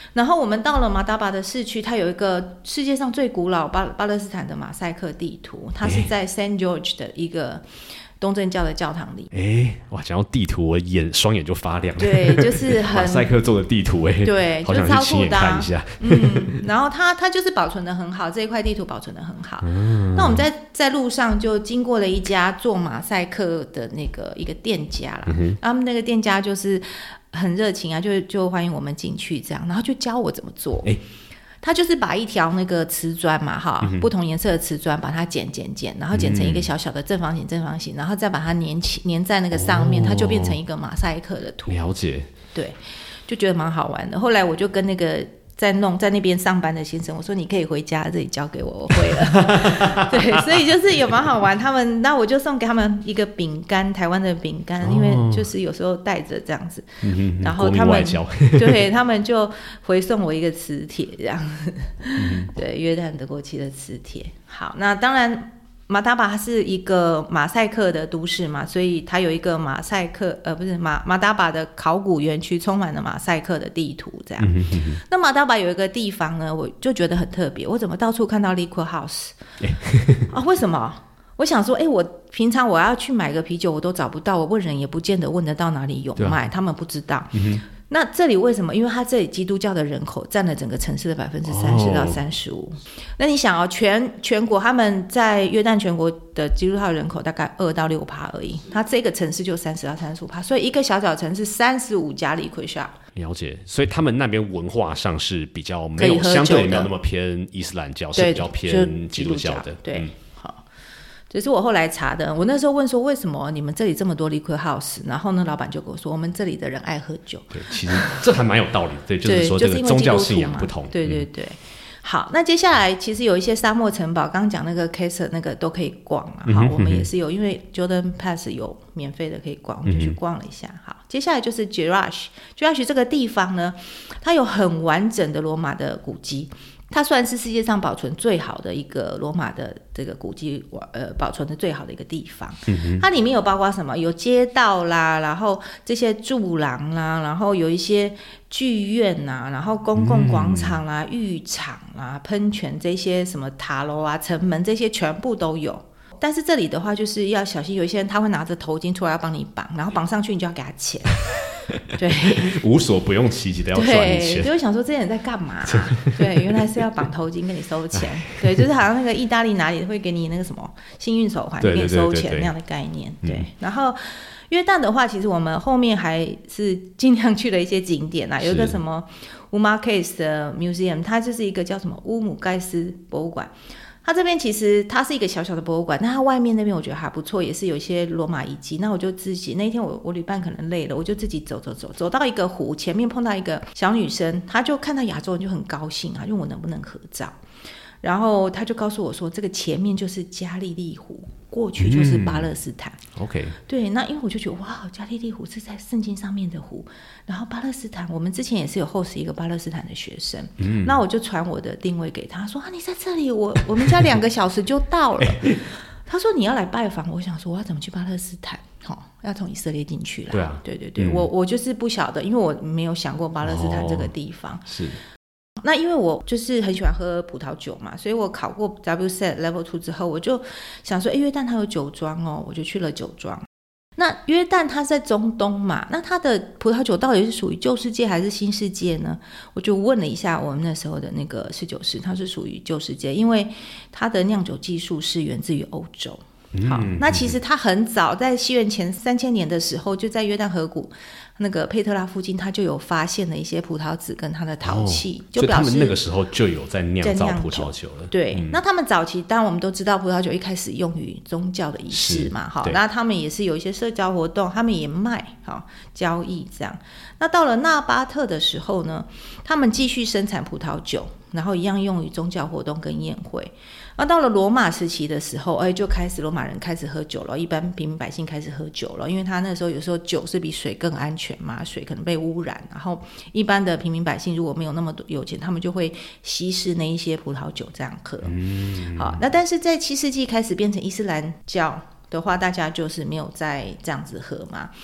然后我们到了马达巴的市区，它有一个世界上最古老巴巴勒斯坦的马赛克地图，它是在 Saint George 的一个东正教的教堂里。 哎，哇，讲到地图，我眼双眼就发亮了。 对，就是很马赛克做的地图，哎， 对， 好想去亲眼看一下。 嗯，然后它它就是保存的很好，这一块地图保存的很好。嗯，那我们在在路上就经过了一家做马赛克的那个一个店家啦，嗯、他们那个店家就是很热情啊，就就欢迎我们进去这样，然后就教我怎么做。哎。他就是把一条那个瓷砖嘛哈、嗯，不同颜色的瓷砖把它剪剪剪，然后剪成一个小小的正方形正方形，然后再把它粘起粘在那个上面、哦，它就变成一个马赛克的图。 了解， 对，就觉得蛮好玩的。后来我就跟那个在弄在那边上班的先生，我说你可以回家这里交给我，我会了。对，所以就是有蛮好玩。他们那我就送给他们一个饼干，台湾的饼干、哦，因为就是有时候带着这样子，嗯、然后他们对他们就回送我一个磁铁这样子。嗯、对，约旦德国旗的磁铁。好，那当然。马达巴它是一个马赛克的都市嘛，所以它有一个马赛克呃不是马马达巴的考古园区，充满了马赛克的地图这样。嗯、哼哼那马达巴有一个地方呢，我就觉得很特别，我怎么到处看到 liquor house？ 啊，为什么？我想说，哎、欸，我平常我要去买个啤酒，我都找不到，我问人也不见得问得到哪里有卖，啊、他们不知道。嗯那这里为什么？因为它这里基督教的人口占了整个城市的百分之三十到三十五。那你想哦，全全国他们在约旦全国的基督教人口大概二到六趴而已，它这个城市就三十到三十五趴，所以一个小小城市三十五家liquor shop。了解，所以他们那边文化上是比较没有相对没有那么偏伊斯兰教，是比较偏基督教的。 对。嗯这是我后来查的，我那时候问说为什么你们这里这么多 liquor house， 然后呢老板就跟我说我们这里的人爱喝酒。 对，其实这还蛮有道理。对，就是说这个宗教信仰不同。 对对对、嗯、好，那接下来其实有一些沙漠城堡，刚刚讲那个 Kaser 那个都可以逛嘛。好、嗯、我们也是有，因为 Jordan Pass 有免费的可以逛，我们就去逛了一下。好，接下来就是 Jerash Jerash 这个地方呢，它有很完整的罗马的古迹，它算是世界上保存最好的一个罗马的这个古迹，呃，保存的最好的一个地方。嗯、它里面有包括什么？有街道啦，然后这些柱廊啦，然后有一些剧院啦，然后公共广场啦、嗯、浴场啦、喷泉这些什么塔楼啊、城门这些全部都有。但是这里的话就是要小心，有一些人他会拿着头巾出来要帮你绑，然后绑上去你就要给他钱。对， 无所不用其极的要赚你钱。 对，就会想说这些人在干嘛、啊？对，原来是要绑头巾跟你收钱。对，就是好像那个意大利哪里会给你那个什么幸运手环给你收钱那样的概念。对，嗯、然后约旦的话，其实我们后面还是尽量去了一些景点啊，有一个什么乌马盖斯的 museum， 它就是一个叫什么乌姆盖斯博物馆。它这边其实它是一个小小的博物馆，但它外面那边我觉得还不错，也是有一些罗马遗迹。那我就自己那一天我我旅伴可能累了，我就自己走走走，走到一个湖前面碰到一个小女生，她就看到亚洲人就很高兴啊，因为我能不能合照。然后他就告诉我说，这个前面就是加利利湖，过去就是巴勒斯坦。 嗯、OK， 对，那因为我就觉得哇，加利利湖是在圣经上面的湖，然后巴勒斯坦，我们之前也是有 host 一个巴勒斯坦的学生，嗯、那我就传我的定位给他，说啊，你在这里，我我们家两个小时就到了。他说你要来拜访，我想说我要怎么去巴勒斯坦？哦、要从以色列进去啦。 对啊， 对对对， 嗯、 我我就是不晓得，因为我没有想过巴勒斯坦这个地方。哦、 是。 那因为我就是很喜欢喝葡萄酒嘛，所以我考过 W S E T Level 二之后，我就想说，哎，约旦它有酒庄哦，我就去了酒庄。那约旦它在中东嘛，那它的葡萄酒到底是属于旧世界还是新世界呢？我就问了一下我们那时候的那个侍酒师，它是属于旧世界，因为它的酿酒技术是源自于欧洲。好，那其实它很早，在西元前三千年的时候，就在约旦河谷那个佩特拉附近，它就有发现了一些葡萄籽跟它的陶器， 哦、 就表示所以他们那个时候就有在酿造葡萄酒了。 对、嗯，那他们早期，当然我们都知道，葡萄酒一开始用于宗教的仪式嘛，好，那他们也是有一些社交活动，他们也卖，好交易这样。那到了纳巴特的时候呢，他们继续生产葡萄酒，然后一样用于宗教活动跟宴会。那到了罗马时期的时候，哎，就开始罗马人开始喝酒了，一般平民百姓开始喝酒了，因为他那时候有时候酒是比水更安全嘛，水可能被污染，然后一般的平民百姓如果没有那么多有钱，他们就会稀释那一些葡萄酒这样喝。嗯，好，那但是在七世纪开始变成伊斯兰教的话，大家就是没有再这样子喝嘛。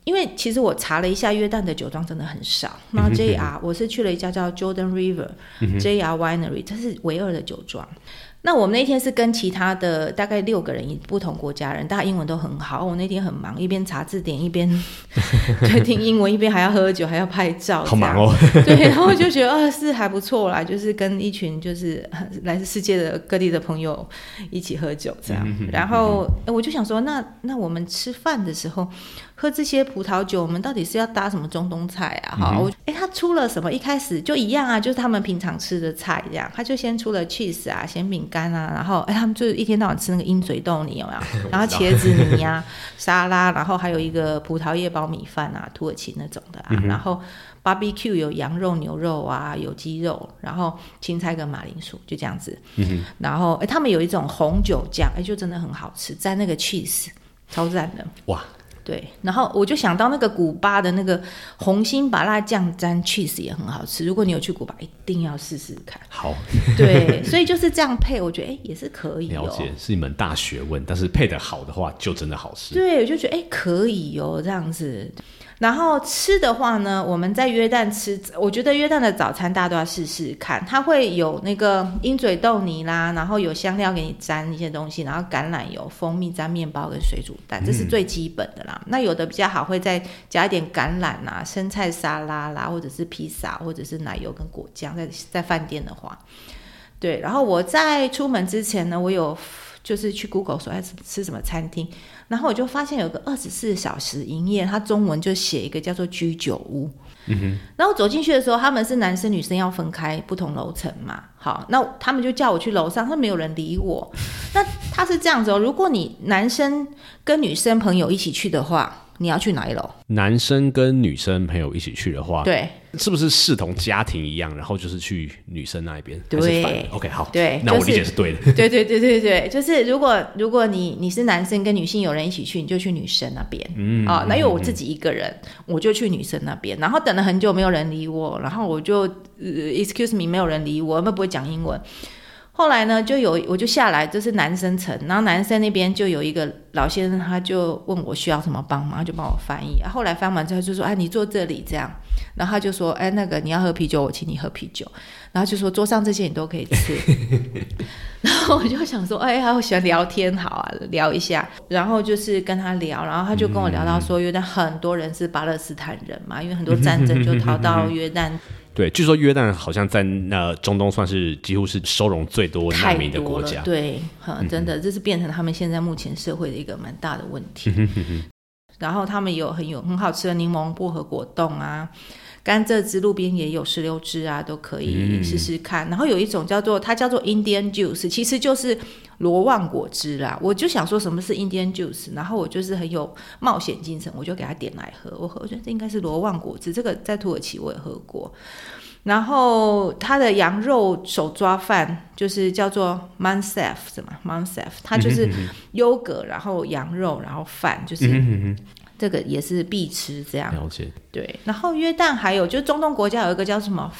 因为其实我查了一下，约旦的酒庄真的很少。那 J R 我是去了一家叫 Jordan River、嗯、J R Winery， 这是唯二的酒庄。那我们那天是跟其他的大概六个人，不同国家人，大家英文都很好。我那天很忙，一边查字典，一边对听英文，一边还要喝酒，还要拍照， 好忙哦。 对，然后就觉得啊，是还不错啦，就是跟一群就是来自世界的各地的朋友一起喝酒这样。然后我就想说，那那我们吃饭的时候喝这些葡萄酒，我们到底是要搭什么中东菜啊？哈、嗯，我哎，他出了什么？一开始就一样啊，就是他们平常吃的菜这样。他就先出了 cheese 啊、咸饼干啊，然后哎，他们就一天到晚吃那个鹰嘴豆泥有没有？然后茄子泥啊、沙拉，然后还有一个葡萄叶包米饭啊，土耳其那种的啊。嗯、然后 barbecue 有羊肉、牛肉啊，有鸡肉，然后青菜跟马铃薯就这样子。嗯、然后哎，他们有一种红酒酱，哎，就真的很好吃，沾那个 cheese， 超赞的。哇！对，然后我就想到那个古巴的那个红心芭乐酱沾 cheese 也很好吃，如果你有去古巴一定要试试看。 好， 对，所以就是这样配，我觉得哎也是可以哦。 了解，是一门大学问，但是配得好的话就真的好吃。 对，我就觉得哎可以哦这样子。然后吃的话呢，我们在约旦吃，我觉得约旦的早餐大家都要试试看，它会有那个鹰嘴豆泥啦，然后有香料给你沾一些东西，然后橄榄油、蜂蜜沾面包跟水煮蛋，这是最基本的啦。嗯、那有的比较好，会再加一点橄榄啦、生菜沙拉啦，或者是披萨，或者是奶油跟果酱，在在饭店的话，对。然后我在出门之前呢，我有就是去 Google 说要吃什么餐厅。然后我就发现有个二十四小时营业，它中文就写一个叫做居酒屋。嗯哼。然后走进去的时候，他们是男生女生要分开不同楼层嘛。好，那他们就叫我去楼上，他没有人理我。那他是这样子哦，如果你男生跟女生朋友一起去的话，你要去哪一楼？ 男生跟女生朋友一起去的话， 对， 是不是视同家庭一样？然后就是去女生那一边， 对 ，OK， 好， 对， 那我理解是对的。 就是、对对对对对，就是如果如果你你是男生跟女性有人一起去，你就去女生那边，嗯啊，那因为我自己一个人，嗯、我就去女生那边，然后等了很久没有人理我，然后我就、呃、excuse me 没有人理我，他们不会讲英文。后来呢，就有我就下来，这是男生层，然后男生那边就有一个老先生，他就问我需要什么帮忙，他就帮我翻译。啊、后来翻完之后就说：“哎，你坐这里这样。”然后他就说：“哎，那个你要喝啤酒，我请你喝啤酒。”然后就说：“桌上这些你都可以吃。”然后我就想说：“哎，我喜欢聊天，好啊，聊一下。”然后就是跟他聊，然后他就跟我聊到说，约旦很多人是巴勒斯坦人嘛，因为很多战争就逃到约旦。 对，据说约旦好像在那中东算是几乎是收容最多难民的国家。 对、嗯，真的，这是变成他们现在目前社会的一个蛮大的问题。然后他们有很有很好吃的柠檬薄荷果冻啊，甘蔗汁路边也有石榴汁啊，都可以试试看。嗯、然后有一种叫做它叫做 Indian Juice， 其实就是罗望果汁啦。我就想说什么是 Indian Juice， 然后我就是很有冒险精神，我就给他点来喝。我喝，我觉得这应该是罗望果汁，这个在土耳其我也喝过。然后它的羊肉手抓饭就是叫做 mansef 是吗 mansef 它就是优格然后羊肉然后饭，就是这个也是必吃这样。 了解。对， 然后约旦还有就中东国家有一个叫什么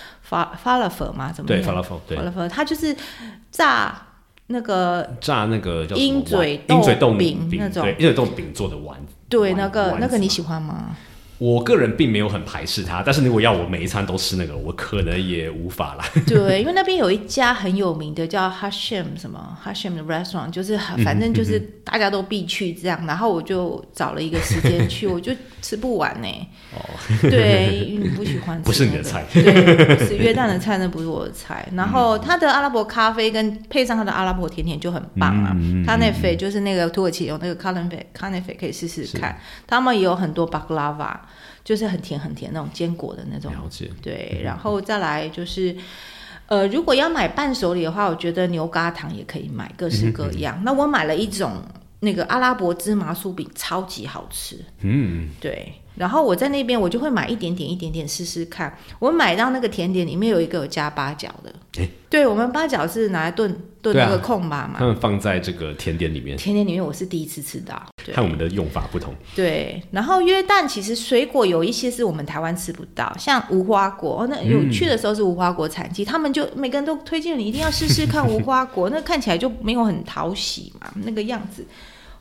falafel 嘛，怎么对 falafel 对 falafel 它就是炸那个炸那个叫鹰嘴豆饼那种， 对，鹰嘴豆饼做的丸。 对，那个那个你喜欢吗？ 我个人并没有很排斥它，但是如果要我每一餐都吃那个，我可能也无法啦。对， 因为那边有一家很有名的叫 Hashem 什么 Hashem 的 restaurant， 就是反正就是大家都必去这样，然后我就找了一个时间去，我就吃不完呢、欸。哦，对，因为你不喜欢吃、那个， 不是你的菜， 对，不是约旦的菜，那不是我的菜。然后它的阿拉伯咖啡跟配上它的阿拉伯甜甜就很棒啊。它那啡就是那个土耳其有那个 Kanefe 可以试试看，他们也有很多 baklava。就是很甜很甜那种坚果的那种， 了解。 对，然后再来就是，呃，如果要买伴手礼的话，我觉得牛轧糖也可以买，各式各样。嗯、那我买了一种那个阿拉伯芝麻酥饼，超级好吃。嗯，对。然后我在那边我就会买一点点一点点试试看。我买到那个甜点里面有一个有加八角的，欸、对，我们八角是拿来炖炖那个控巴嘛， 他们放在这个甜点里面。 甜点里面我是第一次吃到， 和我们的用法不同。对， 然后约旦其实水果有一些是我们台湾吃不到，像无花果，那有去的时候是无花果产季，嗯、他们就每个人都推荐你一定要试试看无花果，那看起来就没有很讨喜嘛，那个样子。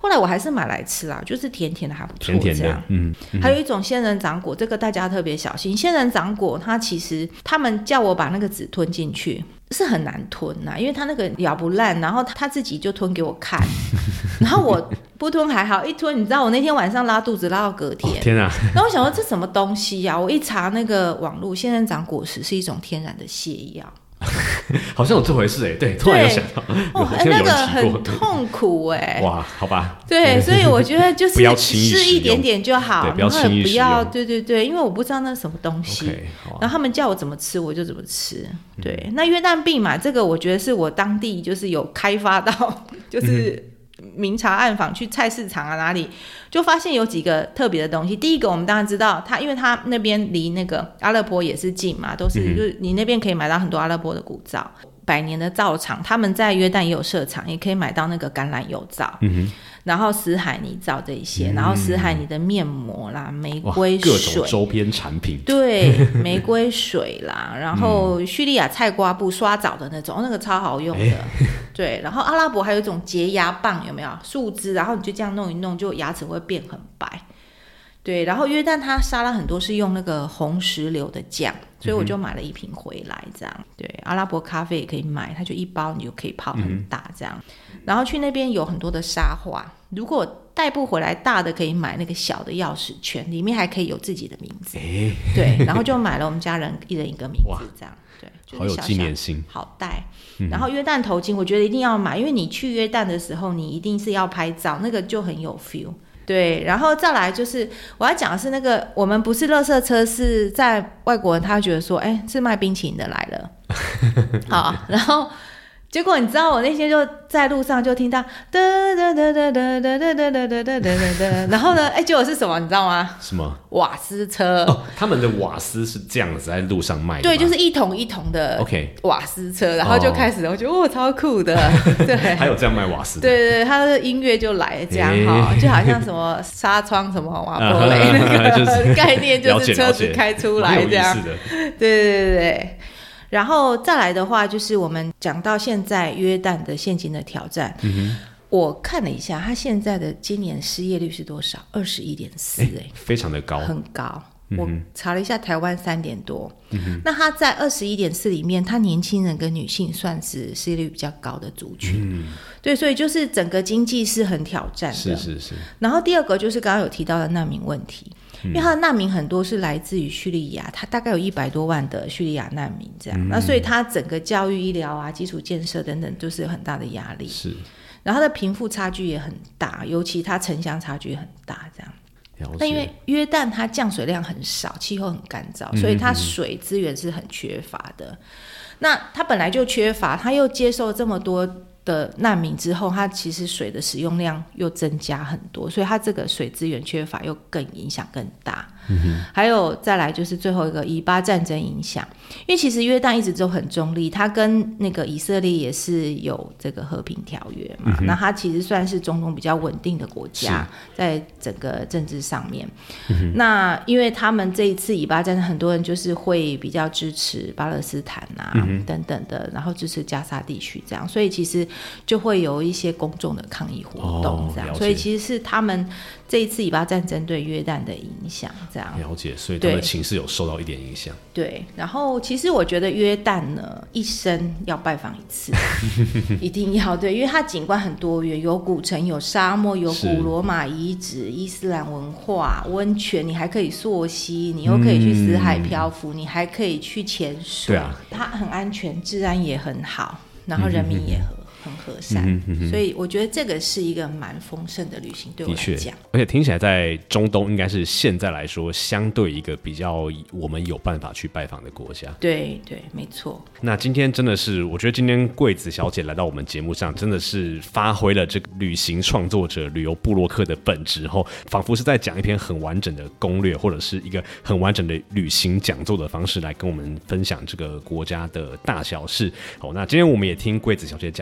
后来我还是买来吃啦，就是甜甜的还不错， 甜甜的，嗯， 嗯。还有一种仙人掌果，这个大家特别小心。仙人掌果它其实他们叫我把那个籽吞进去，是很难吞呐、啊，因为它那个咬不烂，然后他自己就吞给我看，然后我不吞还好，一吞你知道我那天晚上拉肚子拉到隔天， 哦、天啊！ 然后我想说这什么东西呀、啊？我一查那个网络，仙人掌果实是一种天然的泻药。 好像有这回事哎，对，突然有想到， 哦，那个很痛苦哎， 哇，好吧， 对，所以我觉得就是不要轻易吃一点点就好， 对，不要轻易不要，对对对，因为我不知道那是什么东西， okay, 啊、 然后他们叫我怎么吃我就怎么吃，对，嗯、那约旦蓖麻这个我觉得是我当地就是有开发到，就是明察暗访去菜市场啊哪里。就发现有几个特别的东西。第一个，我们当然知道它，因为它那边离那个阿勒颇也是近嘛，都是、嗯、就是你那边可以买到很多阿勒颇的古皂，百年的皂厂，他们在约旦也有设厂，也可以买到那个橄榄油皂。嗯哼。然后死海泥皂这一些、嗯，然后死海泥的面膜啦，玫瑰水， 各种周边产品， 对，玫瑰水啦，然后叙利亚菜瓜布刷澡的那种，那个超好用的，对。然后阿拉伯还有一种洁牙棒，有没有？树枝，然后你就这样弄一弄，就牙齿会变很白。对，然后约旦它沙拉很多是用那个红石榴的酱，所以我就买了一瓶回来，这样。对，阿拉伯咖啡也可以买，它就一包你就可以泡很大这样。嗯、然后去那边有很多的沙画，如果带不回来大的，可以买那个小的钥匙圈，里面还可以有自己的名字。欸、对，然后就买了我们家人一人一个名字这样。对，就是、小小好有纪念性， 好带。然后约旦头巾，我觉得一定要买，因为你去约旦的时候，你一定是要拍照，那个就很有 feel。对，然后再来就是我要讲的是那个，我们不是垃圾车，是在外国人他会觉得说，哎，是卖冰淇淋的来了，好，然后结果你知道我那天就在路上就听到哒哒哒哒哒哒哒哒哒哒哒哒，然后呢，哎，结果是什么你知道吗？ 什么？ 瓦斯车哦，他们的瓦斯是这样子在路上卖的， 对，就是一桶一桶的瓦斯车， okay. 然后就开始，我觉得哦，超酷的，对，还有这样卖瓦斯的， 对对，他的音乐就来这样哈、欸，就好像什么纱窗什么瓦玻璃那个、就是、概念，就是车子开出来这样，对对对对。然后再来的话，就是我们讲到现在约旦的现今的挑战。嗯哼，我看了一下，他现在的今年失业率是多少？二十一点四，哎， 非常的高， 很高。嗯、我查了一下，台湾三点多。嗯、那他在二十一点四里面，他年轻人跟女性算是失业率比较高的族群。嗯，对，所以就是整个经济是很挑战的。 是是是。 然后第二个就是刚刚有提到的难民问题。因为他的难民很多是来自于叙利亚，他大概有一百多万的叙利亚难民这样、嗯、那所以他整个教育医疗啊基础建设等等都是有很大的压力，是，然后他的贫富差距也很大，尤其他城乡差距很大这样。但因为约旦它降水量很少，气候很干燥，所以它水资源是很缺乏的、嗯、那它本来就缺乏，它又接受这么多的难民之后，它其实水的使用量又增加很多，所以它这个水资源缺乏又更影响更大、嗯、还有再来就是最后一个以巴战争影响，因为其实约旦一直都很中立，它跟那个以色列也是有这个和平条约嘛、嗯、那它其实算是中东比较稳定的国家，在整个政治上面、嗯、那因为他们这一次以巴战争很多人就是会比较支持巴勒斯坦啊、嗯、等等的，然后支持加沙地区这样，所以其实就会有一些公众的抗议活动这样、哦、所以其实是他们这一次以巴战争对约旦的影响这样， 了解，所以他们的情势有受到一点影响。 对，然后其实我觉得约旦呢一生要拜访一次一定要，对，因为它景观很多元，有古城，有沙漠，有古罗马遗址，伊斯兰文化，温泉，你还可以溯溪，你又可以去死海漂浮、嗯、你还可以去潜水，对啊，它很安全，治安也很好，然后人民也和很和善、嗯嗯嗯、所以我觉得这个是一个蛮丰盛的旅行对我来讲， 而且听起来在中东应该是现在来说相对一个比较我们有办法去拜访的国家。 对对，没错。 那今天真的是我觉得今天桂子小姐来到我们节目上真的是发挥了这个旅行创作者旅游部落客的本质后，仿佛是在讲一篇很完整的攻略或者是一个很完整的旅行讲座的方式来跟我们分享这个国家的大小事。好，那今天我们也听桂子小姐讲了非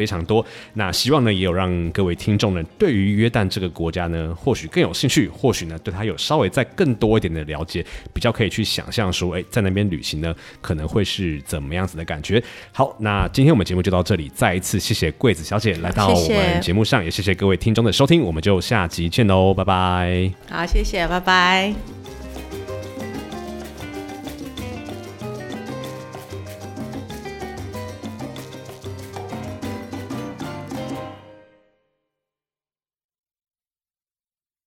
非常多。那希望呢也有让各位听众呢对于约旦这个国家呢或许更有兴趣，或许呢对它有稍微再更多一点的了解，比较可以去想象说哎，在那边旅行呢可能会是怎么样子的感觉。好，那今天我们节目就到这里，再一次谢谢桂子小姐来到我们节目上，谢谢，也谢谢各位听众的收听，我们就下集见喽，拜拜。 好，谢谢，拜拜。